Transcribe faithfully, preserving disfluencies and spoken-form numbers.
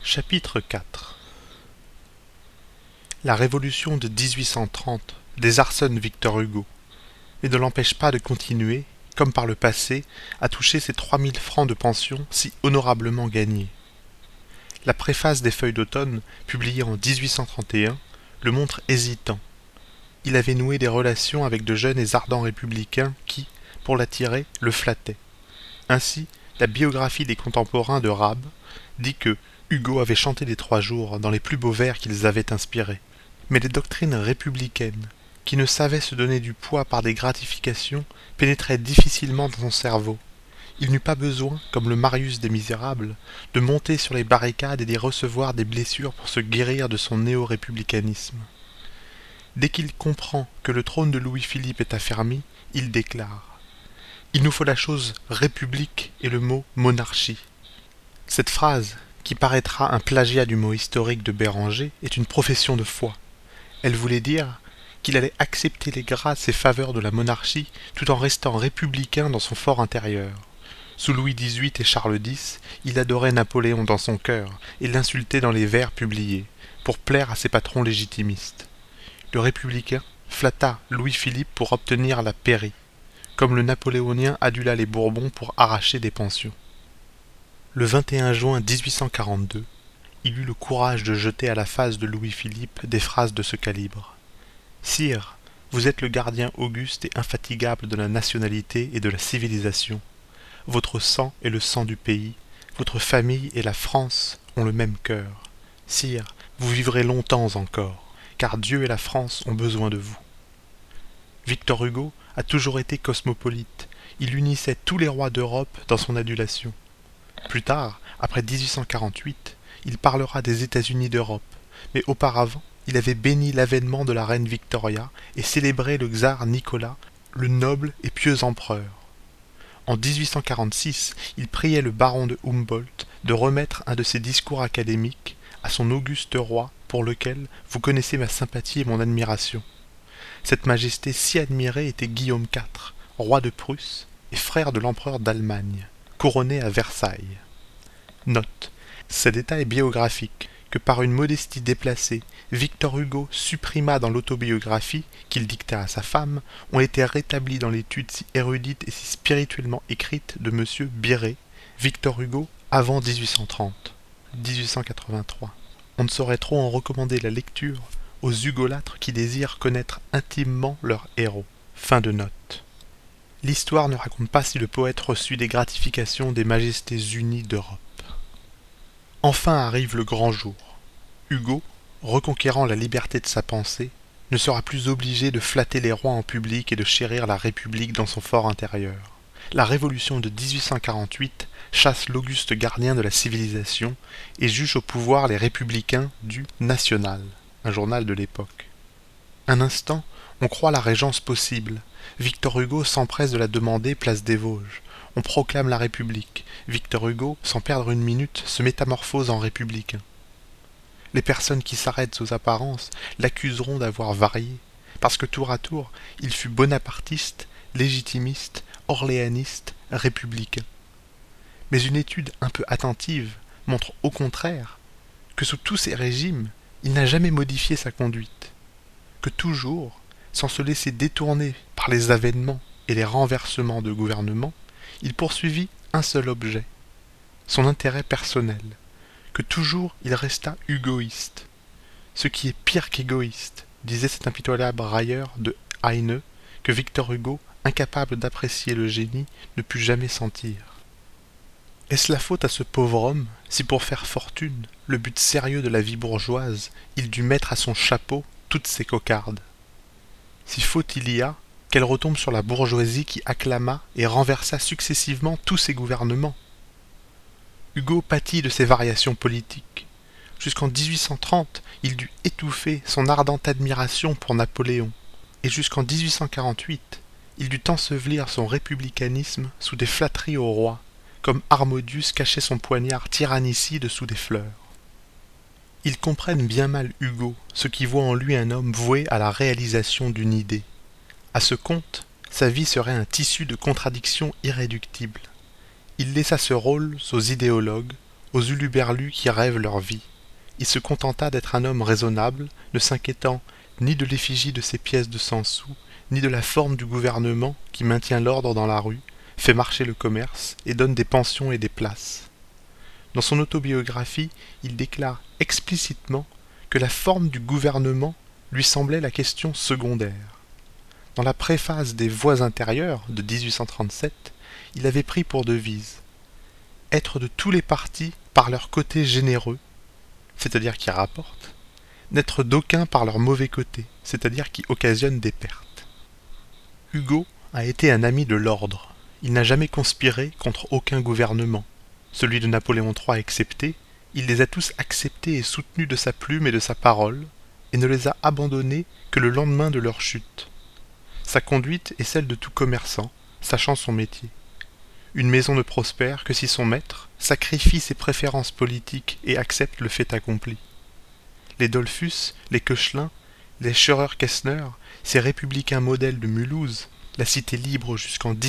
Chapitre quatre. La révolution de dix-huit cent trente désarçonne Victor Hugo, et ne l'empêche pas de continuer, comme par le passé, à toucher ses trois mille francs de pension si honorablement gagnés. La préface des Feuilles d'automne, publiée en dix-huit cent trente et un, le montre hésitant. Il avait noué des relations avec de jeunes et ardents républicains qui, pour l'attirer, le flattaient. Ainsi, la biographie des contemporains de Rabe dit que Hugo avait chanté les trois jours dans les plus beaux vers qu'ils avaient inspirés. Mais les doctrines républicaines, qui ne savaient se donner du poids par des gratifications, pénétraient difficilement dans son cerveau. Il n'eut pas besoin, comme le Marius des Misérables, de monter sur les barricades et d'y recevoir des blessures pour se guérir de son néo-républicanisme. Dès qu'il comprend que le trône de Louis-Philippe est affermi, il déclare « Il nous faut la chose république et le mot monarchie ». Cette phrase, qui paraîtra un plagiat du mot historique de Béranger, est une profession de foi. Elle voulait dire qu'il allait accepter les grâces et faveurs de la monarchie tout en restant républicain dans son fort intérieur. Sous Louis dix-huit et Charles dix, il adorait Napoléon dans son cœur et l'insultait dans les vers publiés, pour plaire à ses patrons légitimistes. Le républicain flatta Louis-Philippe pour obtenir la pairie, comme le napoléonien adula les Bourbons pour arracher des pensions. Le vingt et un juin mille huit cent quarante-deux, il eut le courage de jeter à la face de Louis-Philippe des phrases de ce calibre. « Sire, vous êtes le gardien auguste et infatigable de la nationalité et de la civilisation. Votre sang est le sang du pays, votre famille et la France ont le même cœur. Sire, vous vivrez longtemps encore, car Dieu et la France ont besoin de vous. » Victor Hugo a toujours été cosmopolite, il unissait tous les rois d'Europe dans son adulation. Plus tard, après mille huit cent quarante-huit, il parlera des États-Unis d'Europe, mais auparavant, il avait béni l'avènement de la reine Victoria et célébré le tsar Nicolas, le noble et pieux empereur. En mille huit cent quarante-six, il priait le baron de Humboldt de remettre un de ses discours académiques à son auguste roi pour lequel vous connaissez ma sympathie et mon admiration. Cette majesté si admirée était Guillaume quatre, roi de Prusse et frère de l'empereur d'Allemagne, couronné à Versailles. Note. Ces détails biographiques que par une modestie déplacée, Victor Hugo supprima dans l'autobiographie qu'il dicta à sa femme, ont été rétablis dans l'étude si érudite et si spirituellement écrite de M. Biret, Victor Hugo avant mille huit cent trente, mille huit cent quatre-vingt-trois. On ne saurait trop en recommander la lecture aux hugolâtres qui désirent connaître intimement leur héros. Fin de note. L'histoire ne raconte pas si le poète reçut des gratifications des majestés unies d'Europe. Enfin arrive le grand jour. Hugo, reconquérant la liberté de sa pensée, ne sera plus obligé de flatter les rois en public et de chérir la République dans son fort intérieur. La révolution de mille huit cent quarante-huit chasse l'auguste gardien de la civilisation et juge au pouvoir les républicains du National, un journal de l'époque. Un instant, on croit la régence possible. Victor Hugo s'empresse de la demander place des Vosges. On proclame la République. Victor Hugo, sans perdre une minute, se métamorphose en républicain. Les personnes qui s'arrêtent aux apparences l'accuseront d'avoir varié, parce que tour à tour, il fut bonapartiste, légitimiste, orléaniste, républicain. Mais une étude un peu attentive montre au contraire que sous tous ces régimes, il n'a jamais modifié sa conduite, que toujours, sans se laisser détourner par les avènements et les renversements de gouvernement, il poursuivit un seul objet, son intérêt personnel, que toujours il resta hugoïste. Ce qui est pire qu'égoïste, disait cet impitoyable railleur de Heine, que Victor Hugo, incapable d'apprécier le génie, ne put jamais sentir. Est-ce la faute à ce pauvre homme, si pour faire fortune, le but sérieux de la vie bourgeoise, il dut mettre à son chapeau toutes ses cocardes? Si faute il y a, qu'elle retombe sur la bourgeoisie qui acclama et renversa successivement tous ses gouvernements. Hugo pâtit de ces variations politiques. Jusqu'en mille huit cent trente, il dut étouffer son ardente admiration pour Napoléon, et jusqu'en mille huit cent quarante-huit, il dut ensevelir son républicanisme sous des flatteries au roi, comme Harmodius cachait son poignard tyrannicide sous des fleurs. Ils comprennent bien mal Hugo, ceux qui voient en lui un homme voué à la réalisation d'une idée. À ce compte, sa vie serait un tissu de contradictions irréductibles. Il laissa ce rôle aux idéologues, aux huluberlus qui rêvent leur vie. Il se contenta d'être un homme raisonnable, ne s'inquiétant ni de l'effigie de ses pièces de cent sous, ni de la forme du gouvernement qui maintient l'ordre dans la rue, fait marcher le commerce et donne des pensions et des places. Dans son autobiographie, il déclare explicitement que la forme du gouvernement lui semblait la question secondaire. Dans la préface des Voix intérieures de dix-huit cent trente-sept, il avait pris pour devise « Être de tous les partis par leur côté généreux, c'est-à-dire qui rapporte, n'être d'aucun par leur mauvais côté, c'est-à-dire qui occasionne des pertes. » Hugo a été un ami de l'ordre. Il n'a jamais conspiré contre aucun gouvernement. Celui de Napoléon trois excepté, il les a tous acceptés et soutenus de sa plume et de sa parole, et ne les a abandonnés que le lendemain de leur chute. Sa conduite est celle de tout commerçant, sachant son métier. Une maison ne prospère que si son maître sacrifie ses préférences politiques et accepte le fait accompli. Les Dollfus, les Koechlin, les Scheurer-Kestner, ces républicains modèles de Mulhouse, la cité libre jusqu'en